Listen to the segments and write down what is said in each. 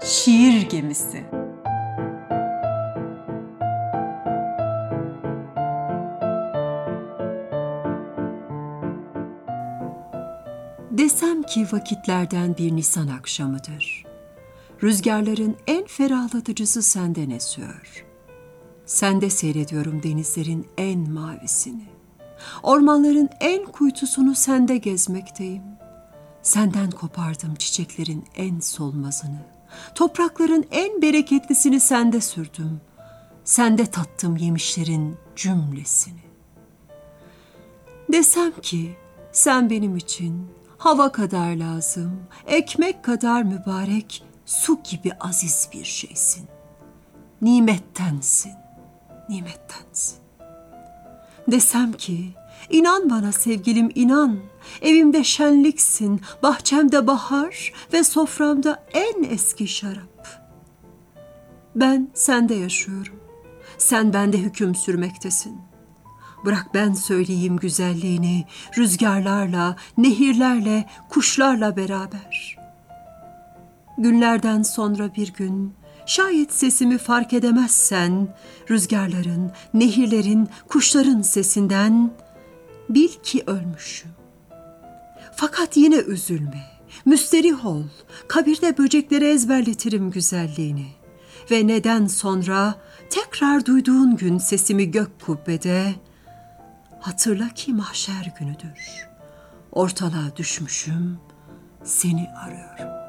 Şiir Gemisi. Desem ki vakitlerden bir Nisan akşamıdır. Rüzgarların en ferahlatıcısı senden esiyor. Sende seyrediyorum denizlerin en mavisini. Ormanların en kuytusunu sende gezmekteyim. Senden kopardım çiçeklerin en solmazını. Toprakların en bereketlisini sende sürdüm. Sende tattım yemişlerin cümlesini. Desem ki sen benim için hava kadar lazım, ekmek kadar mübarek, su gibi aziz bir şeysin. Nimettensin, nimettensin. Desem ki inan bana sevgilim inan, evimde şenliksin, bahçemde bahar ve soframda en eski şarap. Ben sende yaşıyorum, sen bende hüküm sürmektesin. Bırak ben söyleyeyim güzelliğini, rüzgarlarla, nehirlerle, kuşlarla beraber. Günlerden sonra bir gün, şayet sesimi fark edemezsen, rüzgarların, nehirlerin, kuşların sesinden, bil ki ölmüşüm. Fakat yine üzülme, müsterih ol, kabirde böceklere ezberletirim güzelliğini. Ve neden sonra tekrar duyduğun gün sesimi gök kubbede, hatırla ki mahşer günüdür. Ortalığa düşmüşüm, seni arıyorum.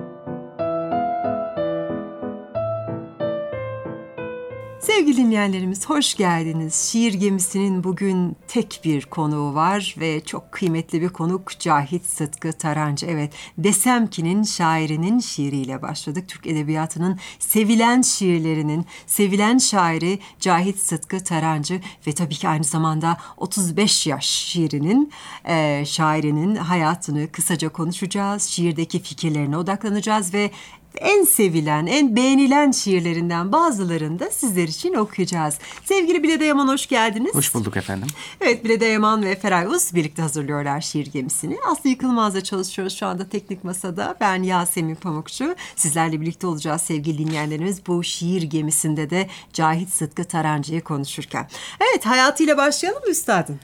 Sevgili dinleyenlerimiz hoş geldiniz. Şiir Gemisi'nin bugün tek bir konuğu var ve çok kıymetli bir konuk Cahit Sıtkı Tarancı. Evet, Desem ki'nin şairinin şiiriyle başladık. Türk Edebiyatı'nın sevilen şiirlerinin sevilen şairi Cahit Sıtkı Tarancı ve tabii ki aynı zamanda 35 yaş şiirinin şairinin hayatını kısaca konuşacağız. Şiirdeki fikirlerine odaklanacağız ve en sevilen, en beğenilen şiirlerinden bazılarını da sizler için okuyacağız. Sevgili Bilede Yaman hoş geldiniz. Hoş bulduk efendim. Evet, Bilede Yaman ve Feray Uz birlikte hazırlıyorlar Şiir Gemisi'ni. Aslı Yıkılmaz'la çalışıyoruz şu anda teknik masada. Ben Yasemin Pamukçu. Sizlerle birlikte olacağız sevgili dinleyenlerimiz. Bu Şiir Gemisi'nde de Cahit Sıtkı Tarancı'yı konuşurken. Evet, hayatıyla başlayalım mı üstadım?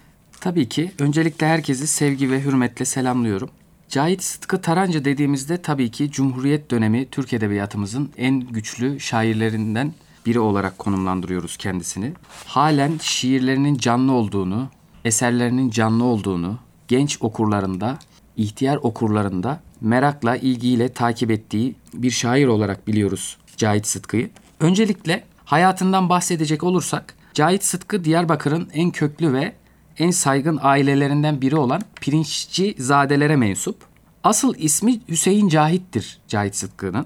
Tabii ki. Öncelikle herkesi sevgi ve hürmetle selamlıyorum. Cahit Sıtkı Tarancı dediğimizde tabii ki Cumhuriyet dönemi Türk Edebiyatımızın en güçlü şairlerinden biri olarak konumlandırıyoruz kendisini. Halen şiirlerinin canlı olduğunu, eserlerinin canlı olduğunu, genç okurlarında, ihtiyar okurlarında merakla, ilgiyle takip ettiği bir şair olarak biliyoruz Cahit Sıtkı'yı. Öncelikle hayatından bahsedecek olursak, Cahit Sıtkı Diyarbakır'ın en köklü ve en saygın ailelerinden biri olan Pirinçcizadelere mensup. Asıl ismi Hüseyin Cahit'tir Cahit Sıtkı'nın.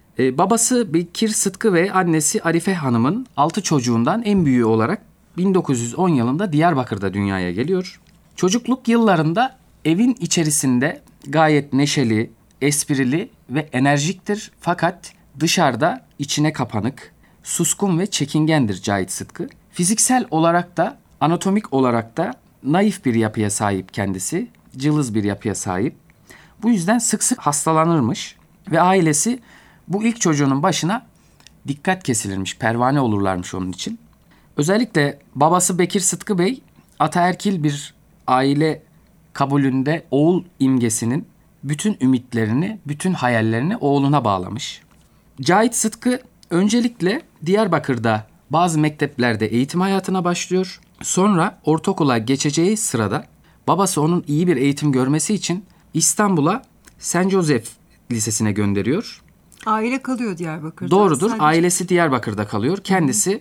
Babası Bekir Sıtkı ve annesi Arife Hanım'ın 6 çocuğundan en büyüğü olarak 1910 yılında Diyarbakır'da dünyaya geliyor. Çocukluk yıllarında evin içerisinde gayet neşeli, esprili ve enerjiktir. Fakat dışarıda içine kapanık, suskun ve çekingendir Cahit Sıtkı. Fiziksel olarak da anatomik olarak da naif bir yapıya sahip kendisi, cılız bir yapıya sahip. Bu yüzden sık sık hastalanırmış ve ailesi bu ilk çocuğunun başına dikkat kesilirmiş, pervane olurlarmış onun için. Özellikle babası Bekir Sıtkı Bey, ataerkil bir aile kabulünde oğul imgesinin bütün ümitlerini, bütün hayallerini oğluna bağlamış. Cahit Sıtkı öncelikle Diyarbakır'da bazı mekteplerde eğitim hayatına başlıyor. Sonra ortaokula geçeceği sırada babası onun iyi bir eğitim görmesi için İstanbul'a St. Joseph Lisesi'ne gönderiyor. Aile kalıyor Diyarbakır'da. Doğrudur. Ailesi Diyarbakır'da kalıyor. Kendisi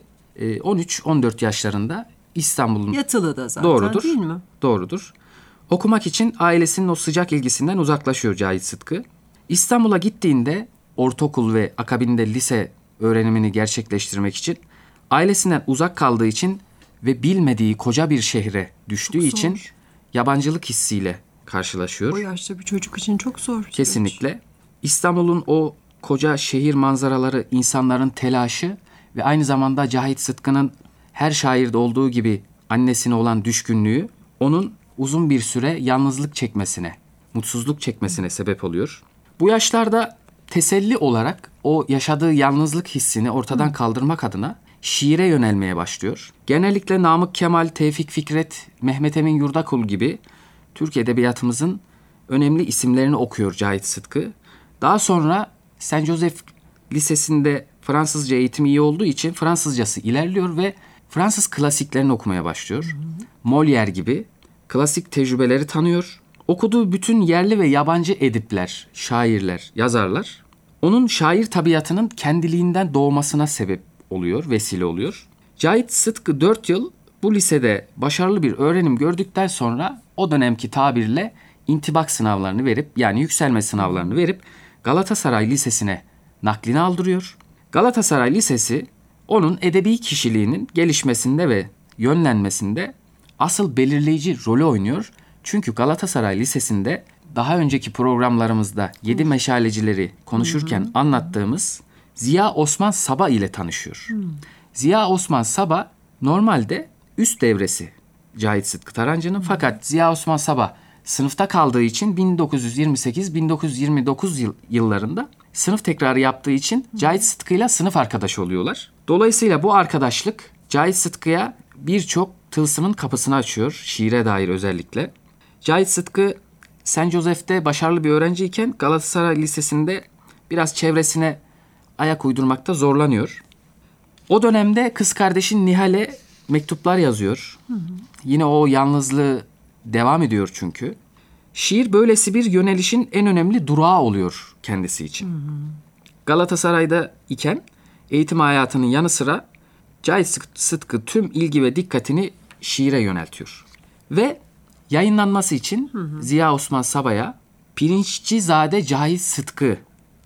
13-14 yaşlarında İstanbul'un... Yatılı'da zaten Doğrudur. Değil mi? Doğrudur. Okumak için ailesinin o sıcak ilgisinden uzaklaşıyor Cahit Sıtkı. İstanbul'a gittiğinde ortaokul ve akabinde lise öğrenimini gerçekleştirmek için ailesinden uzak kaldığı için ve bilmediği koca bir şehre düştüğü çok için zor. Yabancılık hissiyle karşılaşıyor. O yaşta bir çocuk için çok zor. Kesinlikle. İstanbul'un o koca şehir manzaraları, insanların telaşı ve aynı zamanda Cahit Sıtkı'nın her şairde olduğu gibi annesine olan düşkünlüğü onun uzun bir süre yalnızlık çekmesine, mutsuzluk çekmesine sebep oluyor. Bu yaşlarda teselli olarak o yaşadığı yalnızlık hissini ortadan kaldırmak adına şiire yönelmeye başlıyor. Genellikle Namık Kemal, Tevfik Fikret, Mehmet Emin Yurdakul gibi Türk Edebiyatımızın önemli isimlerini okuyor Cahit Sıtkı. Daha sonra Saint Joseph Lisesi'nde Fransızca eğitimi iyi olduğu için Fransızcası ilerliyor ve Fransız klasiklerini okumaya başlıyor. Molière gibi klasik tecrübeleri tanıyor. Okuduğu bütün yerli ve yabancı edipler, şairler, yazarlar onun şair tabiatının kendiliğinden doğmasına sebep oluyor, vesile oluyor. Cahit Sıtkı 4 yıl bu lisede başarılı bir öğrenim gördükten sonra o dönemki tabirle intibak sınavlarını verip, yani yükselme sınavlarını verip Galatasaray Lisesi'ne naklini aldırıyor. Galatasaray Lisesi onun edebi kişiliğinin gelişmesinde ve yönlenmesinde asıl belirleyici rolü oynuyor. Çünkü Galatasaray Lisesi'nde daha önceki programlarımızda 7 meşalecileri konuşurken anlattığımız Ziya Osman Saba ile tanışıyor. Ziya Osman Saba normalde üst devresi Cahit Sıtkı Tarancı'nın, fakat Ziya Osman Saba sınıfta kaldığı için 1928-1929 yıllarında sınıf tekrarı yaptığı için Cahit Sıtkı'yla sınıf arkadaşı oluyorlar. Dolayısıyla bu arkadaşlık Cahit Sıtkı'ya birçok tılsımın kapısını açıyor, şiire dair özellikle. Cahit Sıtkı Saint Joseph'te başarılı bir öğrenciyken Galatasaray Lisesi'nde biraz çevresine ayak uydurmakta zorlanıyor. O dönemde kız kardeşi Nihal'e mektuplar yazıyor. Yine o yalnızlığı devam ediyor çünkü. Şiir böylesi bir yönelişin en önemli durağı oluyor kendisi için. Galatasaray'da iken eğitim hayatının yanı sıra Cahit Sıtkı tüm ilgi ve dikkatini şiire yöneltiyor. Ve yayınlanması için Ziya Osman Saba'ya Pirinççizade Cahit Sıtkı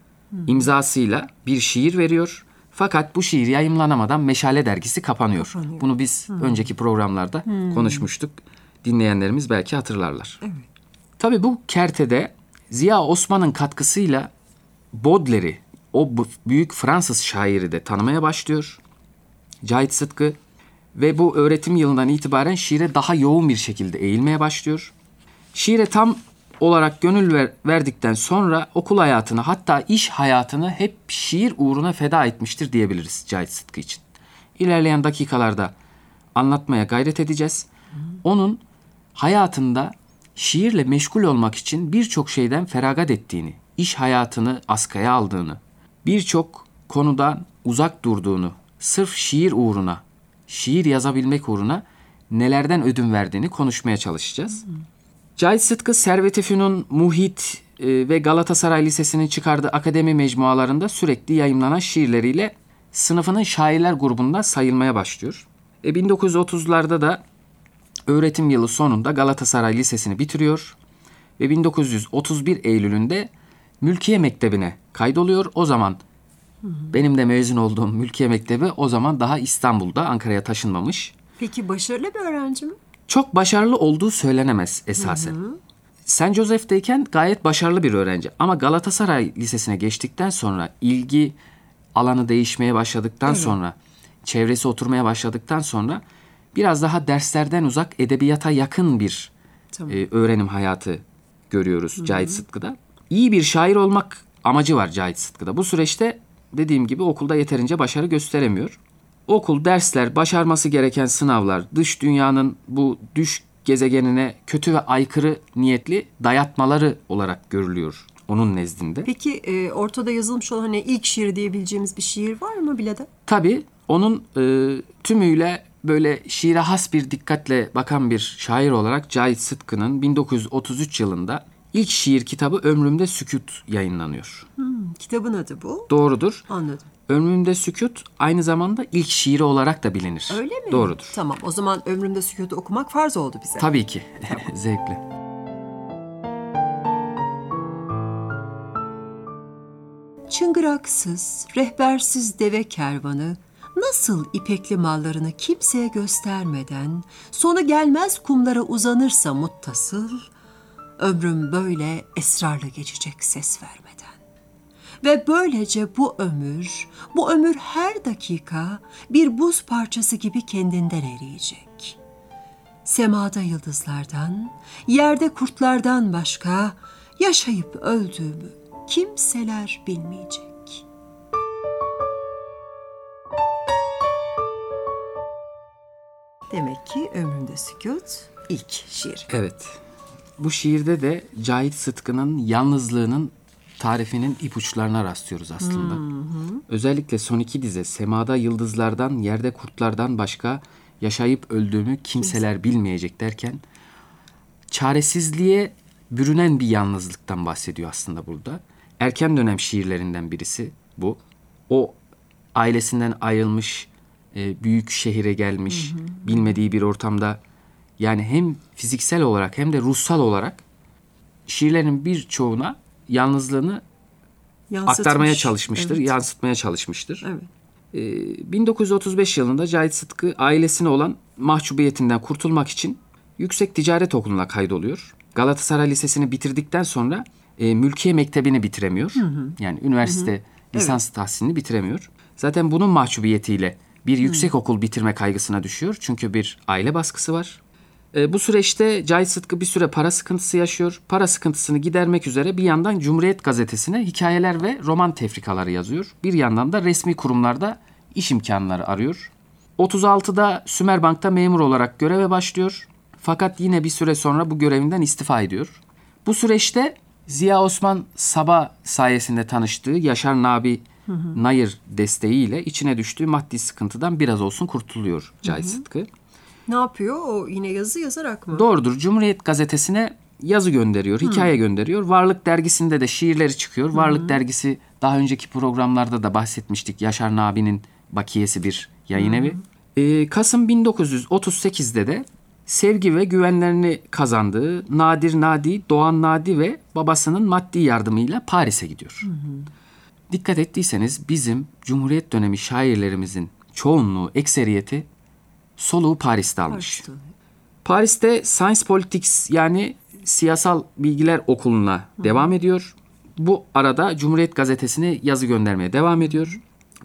imzasıyla bir şiir veriyor. Fakat bu şiir yayımlanamadan Meşale dergisi kapanıyor. Bunu biz önceki programlarda konuşmuştuk. Dinleyenlerimiz belki hatırlarlar. Evet. Tabii bu kertede Ziya Osman'ın katkısıyla Baudelaire'i, o büyük Fransız şairi de tanımaya başlıyor Cahit Sıtkı ve bu öğretim yılından itibaren şiire daha yoğun bir şekilde eğilmeye başlıyor. Şiire tam olarak gönül verdikten sonra okul hayatını, hatta iş hayatını hep şiir uğruna feda etmiştir diyebiliriz Cahit Sıtkı için. İlerleyen dakikalarda anlatmaya gayret edeceğiz. Onun hayatında şiirle meşgul olmak için birçok şeyden feragat ettiğini, iş hayatını askıya aldığını, birçok konudan uzak durduğunu, sırf şiir uğruna, şiir yazabilmek uğruna nelerden ödün verdiğini konuşmaya çalışacağız. Cahit Sıtkı, Servet-i Fünun, Muhit ve Galatasaray Lisesi'nin çıkardığı akademi mecmualarında sürekli yayımlanan şiirleriyle sınıfının şairler grubunda sayılmaya başlıyor. 1930'larda da öğretim yılı sonunda Galatasaray Lisesi'ni bitiriyor ve 1931 Eylül'ünde Mülkiye Mektebi'ne kaydoluyor. O zaman benim de mezun olduğum Mülkiye Mektebi o zaman daha İstanbul'da, Ankara'ya taşınmamış. Peki başarılı bir öğrenci mi? Çok başarılı olduğu söylenemez esasen. Saint Joseph'teyken gayet başarılı bir öğrenci. Ama Galatasaray Lisesi'ne geçtikten sonra, ilgi alanı değişmeye başladıktan sonra, çevresi oturmaya başladıktan sonra biraz daha derslerden uzak, edebiyata yakın bir öğrenim hayatı görüyoruz Cahit Sıtkı'da. İyi bir şair olmak amacı var Cahit Sıtkı'da. Bu süreçte dediğim gibi okulda yeterince başarı gösteremiyor. Okul, dersler, başarması gereken sınavlar, dış dünyanın bu düş gezegenine kötü ve aykırı niyetli dayatmaları olarak görülüyor onun nezdinde. Peki ortada yazılmış olan ilk şiir diyebileceğimiz bir şiir var mı Bila'da? Tabii onun tümüyle böyle şiire has bir dikkatle bakan bir şair olarak Cahit Sıtkı'nın 1933 yılında ilk şiir kitabı Ömrümde Sükût yayınlanıyor. Kitabın adı bu. Doğrudur. Anladım. Ömrümde Sükût aynı zamanda ilk şiiri olarak da bilinir. Öyle mi? Doğrudur. Tamam, o zaman Ömrümde Sükût'u okumak farz oldu bize. Tabii ki. Zevkle. Çıngıraksız, rehbersiz deve kervanı nasıl ipekli mallarını kimseye göstermeden sonu gelmez kumlara uzanırsa muttasıl, ömrüm böyle esrarla geçecek ses vermeden. Ve böylece bu ömür her dakika bir buz parçası gibi kendinden eriyecek. Semada yıldızlardan, yerde kurtlardan başka yaşayıp öldüğümü kimseler bilmeyecek. Demek ki Ömrümde Sükût ilk şiir. Evet. Bu şiirde de Cahit Sıtkı'nın yalnızlığının tarifinin ipuçlarına rastlıyoruz aslında. Özellikle son iki dize semada yıldızlardan, yerde kurtlardan başka yaşayıp öldüğümü kimseler bilmeyecek derken çaresizliğe bürünen bir yalnızlıktan bahsediyor aslında burada. Erken dönem şiirlerinden birisi bu. O ailesinden ayrılmış, büyük şehire gelmiş, bilmediği bir ortamda yani hem fiziksel olarak hem de ruhsal olarak şiirlerin birçoğuna yalnızlığını aktarmaya çalışmıştır, yansıtmaya çalışmıştır. Evet. 1935 yılında Cahit Sıtkı ailesine olan mahcubiyetinden kurtulmak için Yüksek Ticaret Okulu'na kaydoluyor. Galatasaray Lisesi'ni bitirdikten sonra Mülkiye Mektebi'ni bitiremiyor. Yani üniversite lisans tahsilini bitiremiyor. Zaten bunun mahcubiyetiyle bir yüksek okul bitirme kaygısına düşüyor. Çünkü bir aile baskısı var. Bu süreçte Cahit Sıtkı bir süre para sıkıntısı yaşıyor. Para sıkıntısını gidermek üzere bir yandan Cumhuriyet Gazetesi'ne hikayeler ve roman tefrikaları yazıyor. Bir yandan da resmi kurumlarda iş imkanları arıyor. 36'da Sümerbank'ta memur olarak göreve başlıyor. Fakat yine bir süre sonra bu görevinden istifa ediyor. Bu süreçte Ziya Osman Sabah sayesinde tanıştığı Yaşar Nabi Nayır desteğiyle içine düştüğü maddi sıkıntıdan biraz olsun kurtuluyor Cahit Sıtkı. Ne yapıyor? O yine yazı yazarak mı? Doğrudur. Cumhuriyet Gazetesi'ne yazı gönderiyor, hikaye gönderiyor. Varlık Dergisi'nde de şiirleri çıkıyor. Varlık Dergisi daha önceki programlarda da bahsetmiştik. Yaşar Nabi'nin bakiyesi bir yayın evi. Kasım 1938'de de sevgi ve güvenlerini kazandığı Nadir Nadi, Doğan Nadi ve babasının maddi yardımıyla Paris'e gidiyor. Dikkat ettiyseniz bizim Cumhuriyet dönemi şairlerimizin çoğunluğu, ekseriyeti soluğu Paris'te almış. Paris'te Science Politics yani Siyasal Bilgiler Okulu'na devam ediyor. Bu arada Cumhuriyet Gazetesi'ne yazı göndermeye devam ediyor.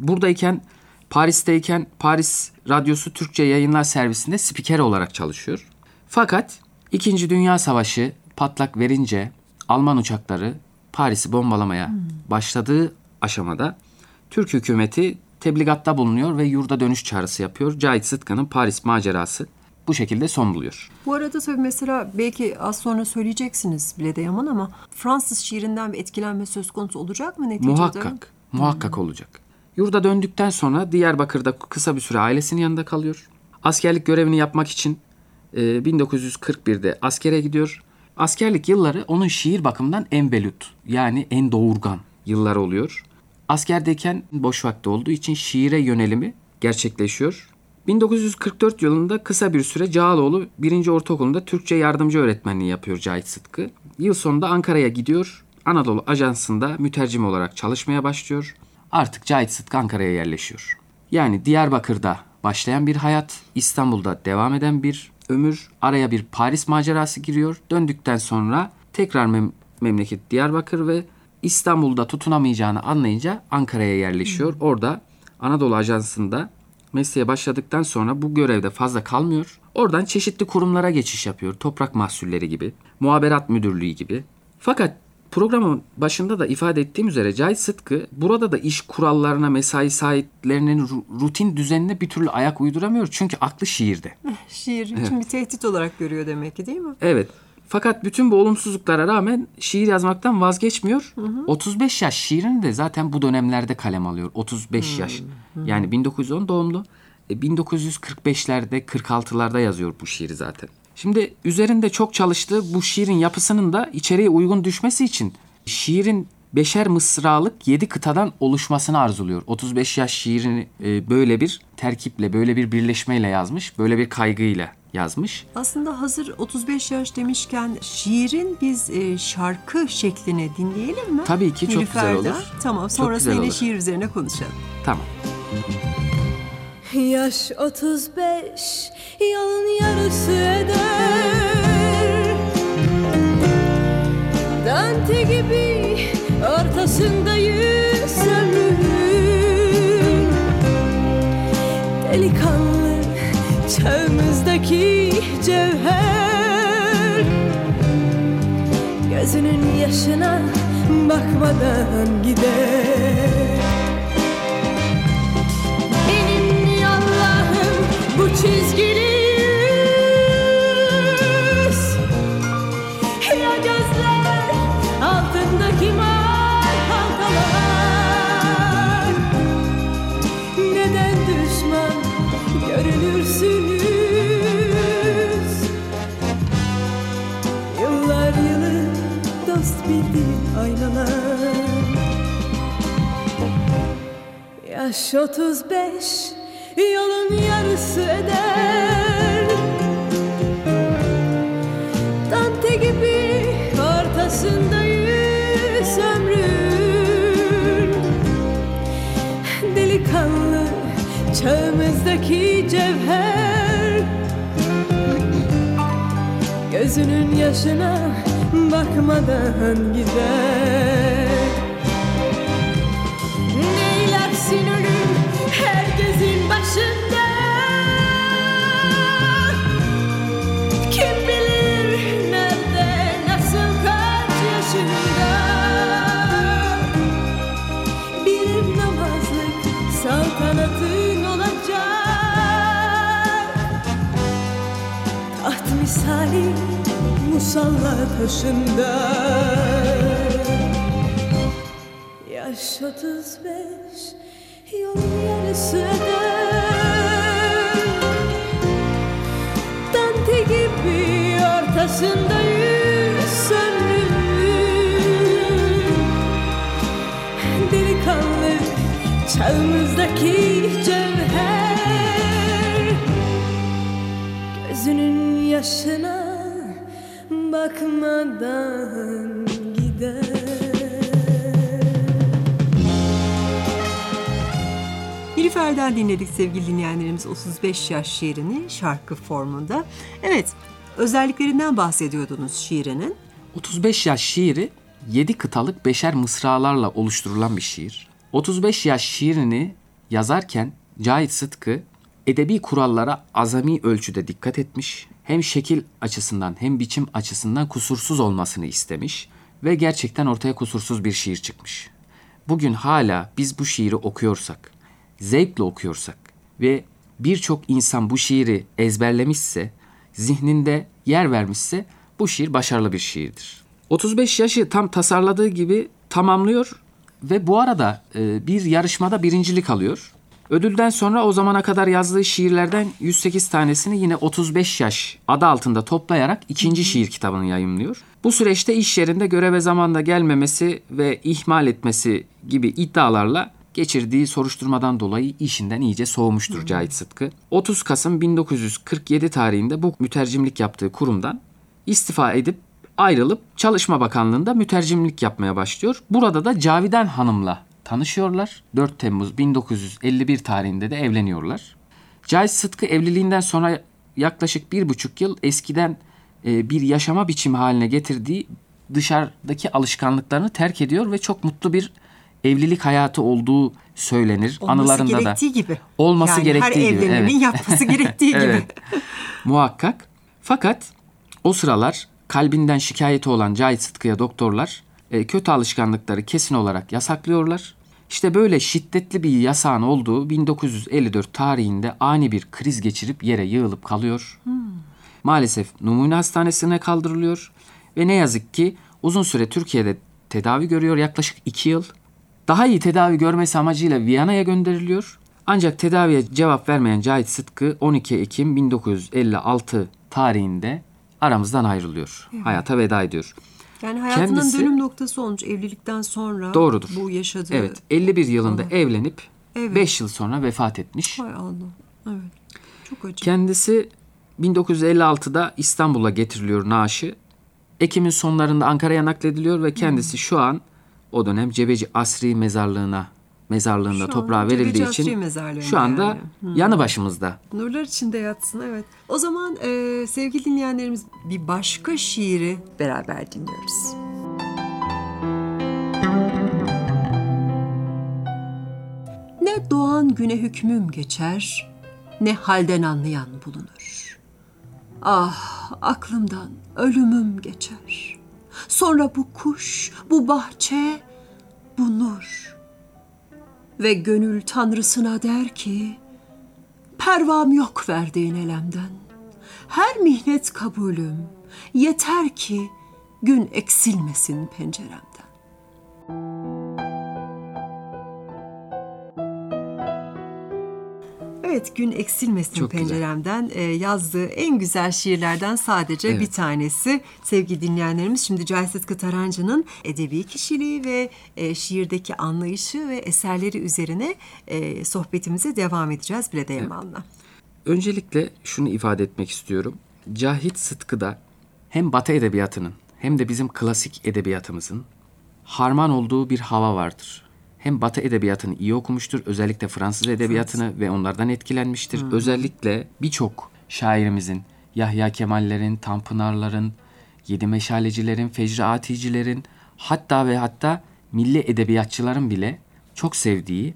Paris'teyken Paris Radyosu Türkçe Yayınlar Servisi'nde spiker olarak çalışıyor. Fakat 2. Dünya Savaşı patlak verince Alman uçakları Paris'i bombalamaya başladığı aşamada Türk hükümeti tebligatta bulunuyor ve yurda dönüş çağrısı yapıyor. Cahit Sıtkı'nın Paris macerası bu şekilde son buluyor. Bu arada tabii mesela belki az sonra söyleyeceksiniz bile de Yaman ama Fransız şiirinden bir etkilenme söz konusu olacak mı neticede? Muhakkak olacak. Yurda döndükten sonra Diyarbakır'da kısa bir süre ailesinin yanında kalıyor. Askerlik görevini yapmak için 1941'de askere gidiyor. Askerlik yılları onun şiir bakımından en belut yani en doğurgan yıllar oluyor. Askerdeyken boş vakti olduğu için şiire yönelimi gerçekleşiyor. 1944 yılında kısa bir süre Cağaloğlu 1. Ortaokulu'nda Türkçe yardımcı öğretmenliği yapıyor Cahit Sıtkı. Yıl sonunda Ankara'ya gidiyor. Anadolu Ajansı'nda mütercim olarak çalışmaya başlıyor. Artık Cahit Sıtkı Ankara'ya yerleşiyor. Yani Diyarbakır'da başlayan bir hayat, İstanbul'da devam eden bir ömür, araya bir Paris macerası giriyor. Döndükten sonra tekrar memleket Diyarbakır ve İstanbul'da tutunamayacağını anlayınca Ankara'ya yerleşiyor. Orada Anadolu Ajansı'nda mesleğe başladıktan sonra bu görevde fazla kalmıyor. Oradan çeşitli kurumlara geçiş yapıyor. Toprak Mahsulleri gibi, Muhaberat Müdürlüğü gibi. Fakat programın başında da ifade ettiğim üzere Cahit Sıtkı burada da iş kurallarına, mesai saatlerinin rutin düzenine bir türlü ayak uyduramıyor. Çünkü aklı şiirde. Şiir için bir tehdit olarak görüyor demek ki değil mi? Evet. Fakat bütün bu olumsuzluklara rağmen şiir yazmaktan vazgeçmiyor. 35 yaş şiirini de zaten bu dönemlerde kalem alıyor. 35 yaş. Yani 1910 doğumlu. 1945'lerde, 46'larda yazıyor bu şiiri zaten. Şimdi üzerinde çok çalıştığı bu şiirin yapısının da içeriye uygun düşmesi için şiirin 5'er mısralık 7 kıtadan oluşmasını arzuluyor. 35 yaş şiirini böyle bir terkiple, böyle bir birleşmeyle yazmış. Böyle bir kaygıyla yazmış. Aslında hazır 35 yaş demişken şiirin biz şarkı şeklini dinleyelim mi? Tabii ki çok güzel olur. Tamam, sonrasında yine şiir üzerine konuşalım. Tamam. Yaş 35 yolun yarısı eder, Dante gibi ortasındayız ömrün. Delikanlı çağımızdaki cevher, gözünün yaşına bakmadan gider. Benim ya Allah'ım bu çizgili yüz, ya gözler altındaki mavi halkalar. Neden düşman görünürsünüz? Yıllar yılı dost bildiğim aynalar. Yaş 35, yolun yarısı eder. Dante gibi ortasındayız ömrün. Delikanlı çağımızdaki cevher, gözünün yaşına bakmadan gider. Neylersin ölüm herkesin başında. Kim bilir nerede, nasıl, kaç yaşında. Bir namazlık saltanatın olacak. Taht misali musalla taşında. Yaş 35, yolun yarısı eder. Dante gibi ortasındayız ömrün. Delikanlı çağımızdaki cevher, gözünün yaşına bakmadan gider. Nilüfer'den dinledik sevgili dinleyenlerimiz 35 yaş şiirini şarkı formunda. Evet, özelliklerinden bahsediyordunuz şiirinin. 35 yaş şiiri 7 kıtalık 5'er mısralarla oluşturulan bir şiir. 35 yaş şiirini yazarken Cahit Sıtkı edebi kurallara azami ölçüde dikkat etmiş. Hem şekil açısından hem biçim açısından kusursuz olmasını istemiş ve gerçekten ortaya kusursuz bir şiir çıkmış. Bugün hala biz bu şiiri okuyorsak, zevkle okuyorsak ve birçok insan bu şiiri ezberlemişse, zihninde yer vermişse bu şiir başarılı bir şiirdir. 35 yaşı tam tasarladığı gibi tamamlıyor ve bu arada bir yarışmada birincilik alıyor. Ödülden sonra o zamana kadar yazdığı şiirlerden 108 tanesini yine 35 yaş adı altında toplayarak ikinci şiir kitabını yayımlıyor. Bu süreçte iş yerinde göreve zamanında gelmemesi ve ihmal etmesi gibi iddialarla geçirdiği soruşturmadan dolayı işinden iyice soğumuştur Cahit Sıtkı. 30 Kasım 1947 tarihinde bu mütercimlik yaptığı kurumdan istifa edip ayrılıp Çalışma Bakanlığı'nda mütercimlik yapmaya başlıyor. Burada da Cavidan Hanım'la tanışıyorlar. 4 Temmuz 1951 tarihinde de evleniyorlar. Cahit Sıtkı evliliğinden sonra yaklaşık 1,5 yıl eskiden bir yaşama biçimi haline getirdiği dışarıdaki alışkanlıklarını terk ediyor ve çok mutlu bir evlilik hayatı olduğu söylenir. Olması Anılarında gerektiği da. gibi. Olması yani gerektiği her gibi. Her evlenenin yapması gerektiği gibi. Evet. Muhakkak. Fakat o sıralar kalbinden şikayeti olan Cahit Sıtkı'ya doktorlar kötü alışkanlıkları kesin olarak yasaklıyorlar. İşte böyle şiddetli bir yasağın olduğu 1954 tarihinde ani bir kriz geçirip yere yığılıp kalıyor. Maalesef numune hastanesine kaldırılıyor ve ne yazık ki uzun süre Türkiye'de tedavi görüyor, yaklaşık 2 yıl. Daha iyi tedavi görmesi amacıyla Viyana'ya gönderiliyor. Ancak tedaviye cevap vermeyen Cahit Sıtkı 12 Ekim 1956 tarihinde aramızdan ayrılıyor. Evet. Hayata veda ediyor. Yani hayatının dönüm noktası olmuş evlilikten sonra. Doğrudur. Bu yaşadığı. Evet, 51 yılında evlenip evet. 5 yıl sonra vefat etmiş. Hay Allah. Evet. Çok acı. Kendisi 1956'da İstanbul'a getiriliyor naaşı. Ekim'in sonlarında Ankara'ya naklediliyor ve kendisi şu an o dönem Cebeci Asri mezarlığında toprağa verildiği için şu anda yanı başımızda. Nurlar içinde yatsın, evet. O zaman sevgili dinleyenlerimiz, bir başka şiiri beraber dinliyoruz. Ne doğan güne hükmüm geçer, ne halden anlayan bulunur. Ah, aklımdan ölümüm geçer. sonra bu kuş, bu bahçe, bu nur. Ve gönül tanrısına der ki, pervam yok verdiğin elemden. Her mihnet kabulüm, yeter ki gün eksilmesin penceremden. Evet, gün eksilmesin Çok penceremden yazdığı en güzel şiirlerden sadece bir tanesi. Sevgili dinleyenlerimiz, şimdi Cahit Sıtkı Tarancı'nın edebi kişiliği ve şiirdeki anlayışı ve eserleri üzerine sohbetimize devam edeceğiz Bilede Yaman'la. Öncelikle şunu ifade etmek istiyorum. Cahit Sıtkı'da hem Batı edebiyatının hem de bizim klasik edebiyatımızın harman olduğu bir hava vardır. Hem Batı edebiyatını iyi okumuştur, özellikle Fransız edebiyatını ve onlardan etkilenmiştir. Özellikle birçok şairimizin, Yahya Kemal'lerin, Tanpınar'ların, Yedi Meşalecilerin, Fecri Aticilerin, hatta milli edebiyatçıların bile çok sevdiği,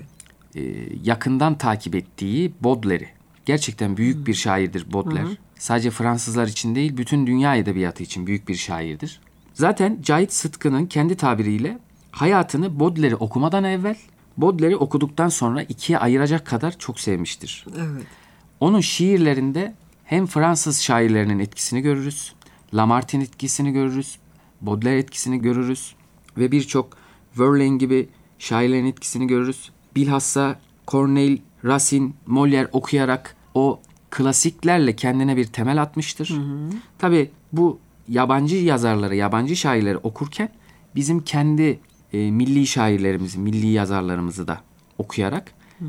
yakından takip ettiği Baudelaire'i. Gerçekten büyük bir şairdir Baudelaire. Sadece Fransızlar için değil, bütün dünya edebiyatı için büyük bir şairdir. Zaten Cahit Sıtkı'nın kendi tabiriyle hayatını Baudelaire'i okumadan evvel, Baudelaire'i okuduktan sonra ikiye ayıracak kadar çok sevmiştir. Evet. Onun şiirlerinde hem Fransız şairlerinin etkisini görürüz, Lamartine etkisini görürüz, Baudelaire etkisini görürüz ve birçok Verlaine gibi şairlerin etkisini görürüz. Bilhassa Corneille, Racine, Molière okuyarak o klasiklerle kendine bir temel atmıştır. Tabii bu yabancı yazarları, yabancı şairleri okurken bizim kendi milli şairlerimizi, milli yazarlarımızı da okuyarak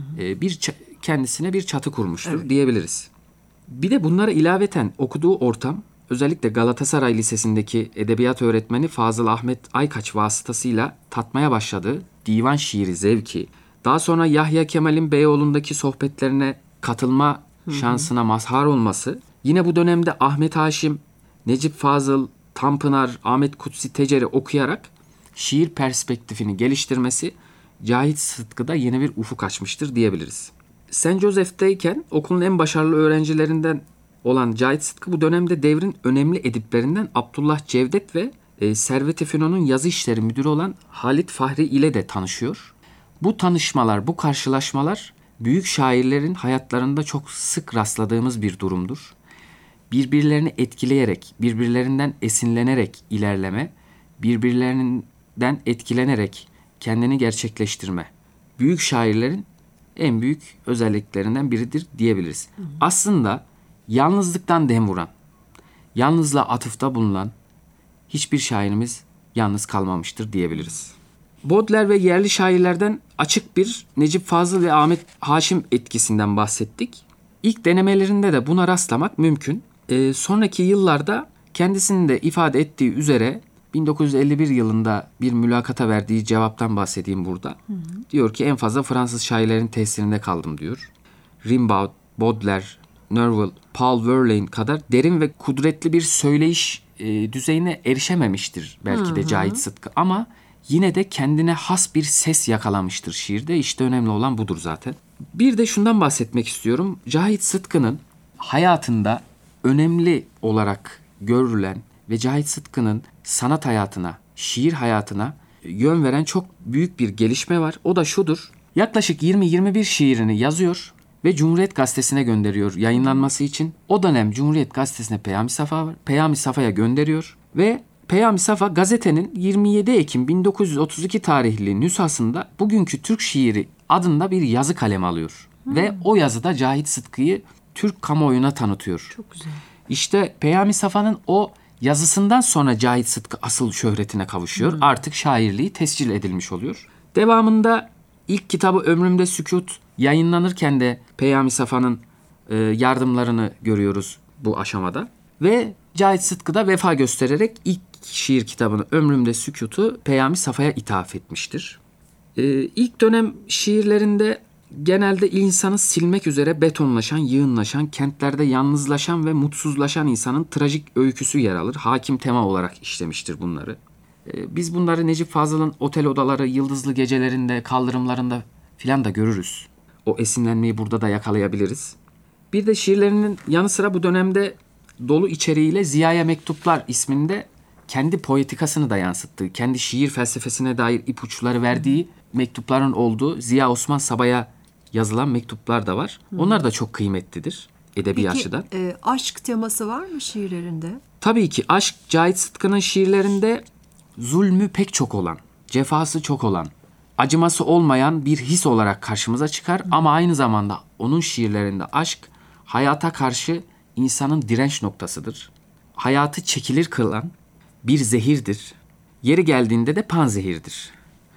kendisine bir çatı kurmuştur diyebiliriz. Bir de bunlara ilaveten okuduğu ortam, özellikle Galatasaray Lisesi'ndeki edebiyat öğretmeni Fazıl Ahmet Aykaç vasıtasıyla tatmaya başladığı divan şiiri zevki, daha sonra Yahya Kemal'in Beyoğlu'ndaki sohbetlerine katılma şansına mazhar olması, yine bu dönemde Ahmet Haşim, Necip Fazıl, Tanpınar, Ahmet Kutsi Tecer'i okuyarak şiir perspektifini geliştirmesi Cahit Sıtkı'da yeni bir ufuk açmıştır diyebiliriz. St. Joseph'teyken okulun en başarılı öğrencilerinden olan Cahit Sıtkı bu dönemde devrin önemli ediplerinden Abdullah Cevdet ve Servet-i Fünun'un yazı işleri müdürü olan Halit Fahri ile de tanışıyor. Bu tanışmalar, bu karşılaşmalar büyük şairlerin hayatlarında çok sık rastladığımız bir durumdur. Birbirlerini etkileyerek, birbirlerinden esinlenerek ilerleme, birbirlerinden etkilenerek kendini gerçekleştirme, büyük şairlerin en büyük özelliklerinden biridir diyebiliriz. Aslında yalnızlıktan dem vuran, yalnızlığa atıfta bulunan hiçbir şairimiz yalnız kalmamıştır diyebiliriz. Baudelaire ve yerli şairlerden açık bir Necip Fazıl ve Ahmet Haşim etkisinden bahsettik. İlk denemelerinde de buna rastlamak mümkün. Sonraki yıllarda kendisinin de ifade ettiği üzere 1951 yılında bir mülakata verdiği cevaptan bahsedeyim burada. Diyor ki en fazla Fransız şairlerin tesirinde kaldım diyor. Rimbaud, Baudelaire, Nerval, Paul Verlaine kadar derin ve kudretli bir söyleyiş düzeyine erişememiştir belki de Cahit Sıtkı. Ama yine de kendine has bir ses yakalamıştır şiirde. İşte önemli olan budur zaten. Bir de şundan bahsetmek istiyorum. Cahit Sıtkı'nın hayatında önemli olarak görülen ve Cahit Sıtkı'nın sanat hayatına, şiir hayatına yön veren çok büyük bir gelişme var. O da şudur. Yaklaşık 20-21 şiirini yazıyor ve Cumhuriyet Gazetesi'ne gönderiyor yayınlanması için. O dönem Cumhuriyet Gazetesi'ne Peyami Safa var. Peyami Safa'ya gönderiyor ve Peyami Safa gazetenin 27 Ekim 1932 tarihli nüshasında Bugünkü Türk Şiiri adında bir yazı kalemi alıyor. Ve o yazıda Cahit Sıtkı'yı Türk kamuoyuna tanıtıyor. Çok güzel. İşte Peyami Safa'nın o yazısından sonra Cahit Sıtkı asıl şöhretine kavuşuyor. Artık şairliği tescil edilmiş oluyor. Devamında ilk kitabı Ömrümde Sükût yayınlanırken de Peyami Safa'nın yardımlarını görüyoruz bu aşamada. Ve Cahit Sıtkı da vefa göstererek ilk şiir kitabını Ömrümde Sükût'u Peyami Safa'ya ithaf etmiştir. İlk dönem şiirlerinde genelde insanı silmek üzere betonlaşan, yığınlaşan, kentlerde yalnızlaşan ve mutsuzlaşan insanın trajik öyküsü yer alır. Hakim tema olarak işlemiştir bunları. Biz bunları Necip Fazıl'ın otel odaları, yıldızlı gecelerinde, kaldırımlarında filan da görürüz. O esinlenmeyi burada da yakalayabiliriz. Bir de şiirlerinin yanı sıra bu dönemde dolu içeriğiyle Ziya'ya Mektuplar isminde kendi poetikasını da yansıttığı, kendi şiir felsefesine dair ipuçları verdiği mektupların olduğu Ziya Osman Sabay'a yazılan mektuplar da var. Onlar da çok kıymetlidir edebi açıdan. Peki aşk teması var mı şiirlerinde? Tabii ki aşk Cahit Sıtkı'nın şiirlerinde zulmü pek çok olan, cefası çok olan, acıması olmayan bir his olarak karşımıza çıkar. Ama aynı zamanda onun şiirlerinde aşk hayata karşı insanın direnç noktasıdır. Hayatı çekilir kılan bir zehirdir. Yeri geldiğinde de panzehirdir.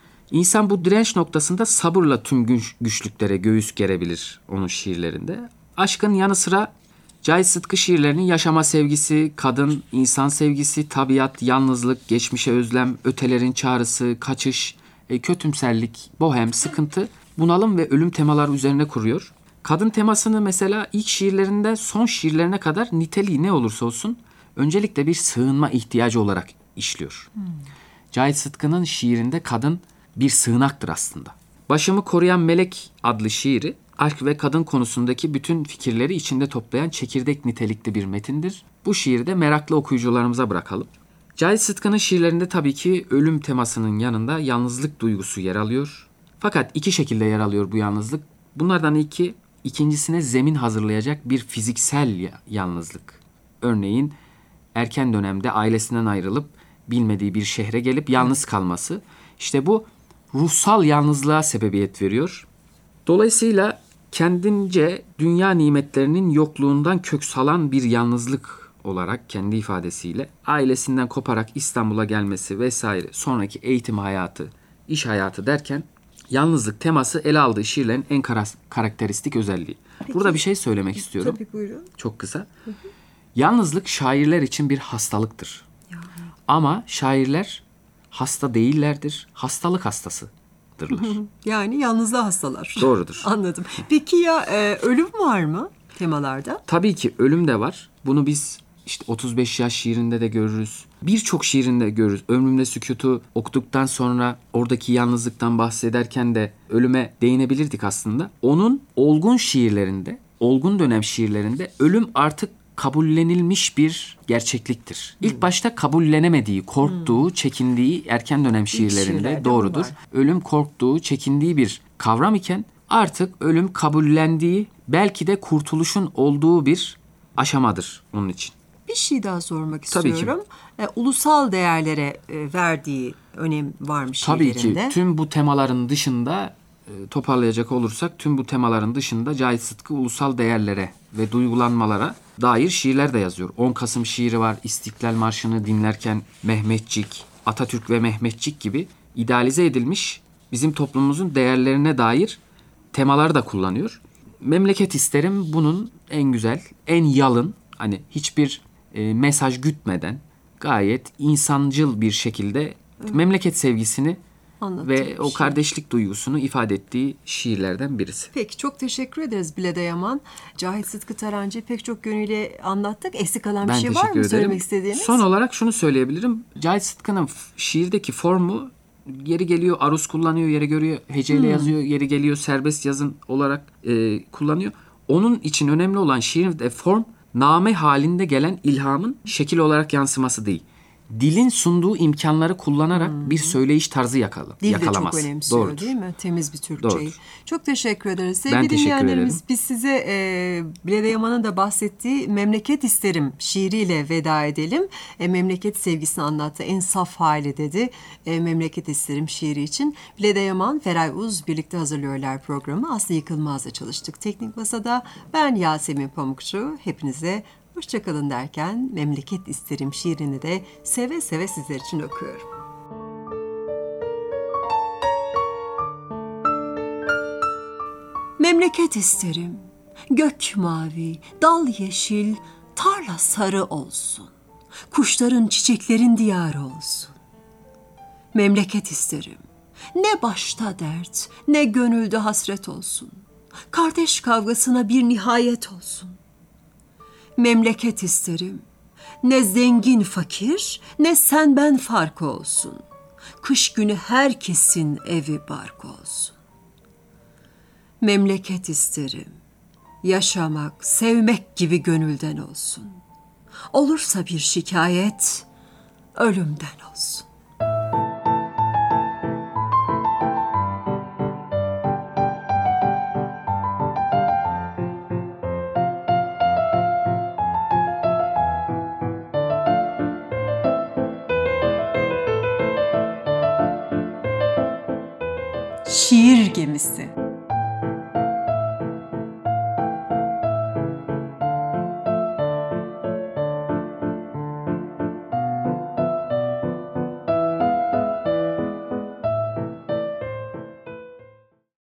İnsan bu direnç noktasında sabırla tüm güçlüklere göğüs gerebilir onun şiirlerinde. Aşkın yanı sıra Cahit Sıtkı şiirlerinin yaşama sevgisi, kadın, insan sevgisi, tabiat, yalnızlık, geçmişe özlem, ötelerin çağrısı, kaçış, kötümserlik, bohem, sıkıntı, bunalım ve ölüm temaları üzerine kuruyor. Kadın temasını mesela ilk şiirlerinde son şiirlerine kadar niteliği ne olursa olsun öncelikle bir sığınma ihtiyacı olarak işliyor. Cahit Sıtkı'nın şiirinde kadın bir sığınaktır aslında. Başımı Koruyan Melek adlı şiiri aşk ve kadın konusundaki bütün fikirleri içinde toplayan çekirdek nitelikli bir metindir. Bu şiiri de meraklı okuyucularımıza bırakalım. Cahit Sıtkı'nın şiirlerinde tabii ki ölüm temasının yanında yalnızlık duygusu yer alıyor. Fakat iki şekilde yer alıyor bu yalnızlık. Bunlardan ikincisine zemin hazırlayacak bir fiziksel yalnızlık. Örneğin erken dönemde ailesinden ayrılıp bilmediği bir şehre gelip yalnız kalması. İşte bu ruhsal yalnızlığa sebebiyet veriyor. Dolayısıyla kendince dünya nimetlerinin yokluğundan kök salan bir yalnızlık olarak kendi ifadesiyle ailesinden koparak İstanbul'a gelmesi vesaire, sonraki eğitim hayatı, iş hayatı derken yalnızlık teması ele aldığı şiirlerin en karakteristik özelliği. Peki, burada bir şey söylemek istiyorum. Tabii, buyurun. Çok kısa. Yalnızlık şairler için bir hastalıktır. Ama şairler hasta değillerdir, hastalık hastasıdırlar. Yani yalnızlığa hastalar. Doğrudur. Anladım. Peki ya ölüm var mı temalarda? Tabii ki ölüm de var. Bunu biz işte 35 yaş şiirinde de görürüz. Birçok şiirinde görürüz. Ömrümde Sükût'u okuduktan sonra oradaki yalnızlıktan bahsederken de ölüme değinebilirdik aslında. Onun olgun şiirlerinde, olgun dönem şiirlerinde ölüm artık kabullenilmiş bir gerçekliktir. İlk başta kabullenemediği, korktuğu, çekindiği erken dönem şiirlerinde doğrudur. Ölüm korktuğu, çekindiği bir kavram iken artık ölüm kabullendiği, belki de kurtuluşun olduğu bir aşamadır onun için. Bir şey daha sormak Tabii istiyorum. Ulusal değerlere verdiği önem var mı şiirlerinde? Tabii ki tüm bu temaların dışında, toparlayacak olursak tüm bu temaların dışında Cahit Sıtkı ulusal değerlere ve duygulanmalara dair şiirler de yazıyor. 10 Kasım şiiri var. İstiklal Marşı'nı dinlerken Mehmetçik, Atatürk ve Mehmetçik gibi idealize edilmiş bizim toplumumuzun değerlerine dair temalar da kullanıyor. Memleket isterim bunun en güzel, en yalın, hani hiçbir mesaj gütmeden gayet insancıl bir şekilde memleket sevgisini ve o kardeşlik duygusunu ifade ettiği şiirlerden birisi. Peki, çok teşekkür ederiz Bilede Yaman. Cahit Sıtkı Tarancı'yı pek çok yönüyle anlattık. Eksik kalan bir şey var mı söylemek istediğiniz? Son olarak şunu söyleyebilirim. Cahit Sıtkı'nın şiirdeki formu yeri geliyor aruz kullanıyor, yeri geliyor heceyle yazıyor, yeri geliyor serbest yazın olarak kullanıyor. Onun için önemli olan şiirde form, name halinde gelen ilhamın şekil olarak yansıması değil. Dilin sunduğu imkanları kullanarak bir söyleyiş tarzı yakalaması. Dil de çok önemsiyor. Doğrudur. Değil mi? Temiz bir Türkçeyi. Doğrudur. Çok teşekkür ederiz. Ben Sevgili teşekkür dinleyenlerimiz, ederim. biz size Bilede Yaman'ın da bahsettiği Memleket İsterim şiiriyle veda edelim. Memleket sevgisini anlattı. En saf hali dedi. Memleket İsterim şiiri için. Bilede Yaman, Feray Uz birlikte hazırlıyorlar programı. Aslı Yıkılmaz'la çalıştık Teknik Masa'da. Ben Yasemin Pamukçu. Hepinize hoşçakalın derken Memleket İsterim şiirini de seve seve sizler için okuyorum. Memleket isterim, gök mavi, dal yeşil, tarla sarı olsun. Kuşların, çiçeklerin diyarı olsun. Memleket isterim, ne başta dert, ne gönülde hasret olsun. Kardeş kavgasına bir nihayet olsun. Memleket isterim, ne zengin fakir, ne sen ben farkı olsun. Kış günü herkesin evi barkı olsun. Memleket isterim, yaşamak, sevmek gibi gönülden olsun. Olursa bir şikayet, ölümden olsun. Şiir Gemisi.